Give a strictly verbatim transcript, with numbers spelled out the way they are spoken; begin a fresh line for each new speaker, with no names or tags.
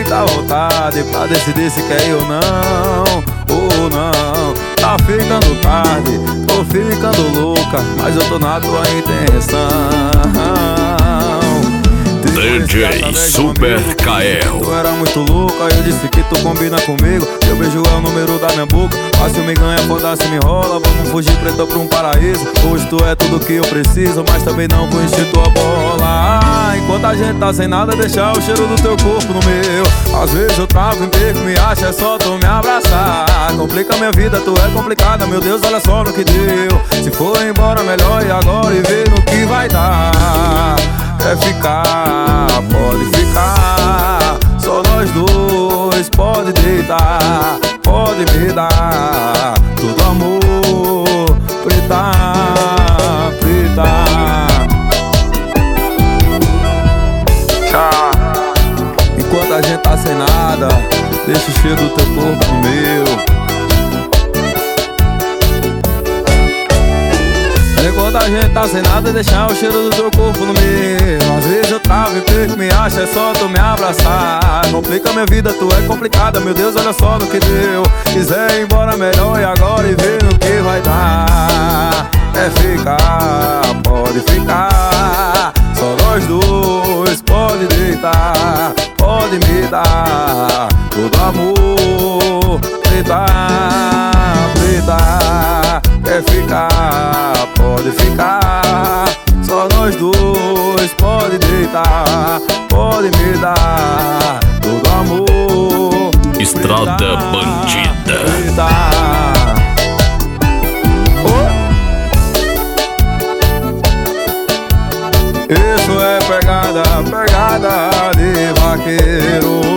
muita vontade pra decidir se quer ir ou não, ou não. Tá ficando tarde, tô ficando louca, mas eu tô na tua intenção.
D J Super K L.
Tu era muito louca, eu disse que tu combina comigo. Teu beijo é o número da minha boca. Fácil me ganha, foda-se me enrola. Vamos fugir preto pra um paraíso. Hoje tu é tudo que eu preciso, mas também não vou encher tua bola. Ah, enquanto a gente tá sem nada, deixar o cheiro do teu corpo no meu. Às vezes eu travo em perco, me acha, é só tu me abraçar. Complica minha vida, tu é complicada, meu Deus, olha só no que deu. Se for embora, melhor ir agora e ver no que vai dar. Quer ficar, pode ficar, só nós dois, pode deitar, pode me dar todo amor, preta, preta. Tchau. Enquanto a gente tá sem nada, deixa o cheiro do teu corpo no meu. Enquanto a gente tá sem nada, deixar o cheiro do teu corpo no meu. Às vezes eu travo e perco, me acha, é só tu me abraçar. Complica minha vida, tu é complicada, meu Deus, olha só no que deu. Quiser ir embora, melhor e agora e ver no que vai dar. É ficar, pode ficar, só nós dois, pode deitar, pode me dar todo amor, preta, preta. Quer ficar, pode ficar, só nós dois, pode deitar, pode me dar todo amor.
Estrada
preta,
Bandida.
Preta. Oh. Isso é pegada, pegada de vaqueiro.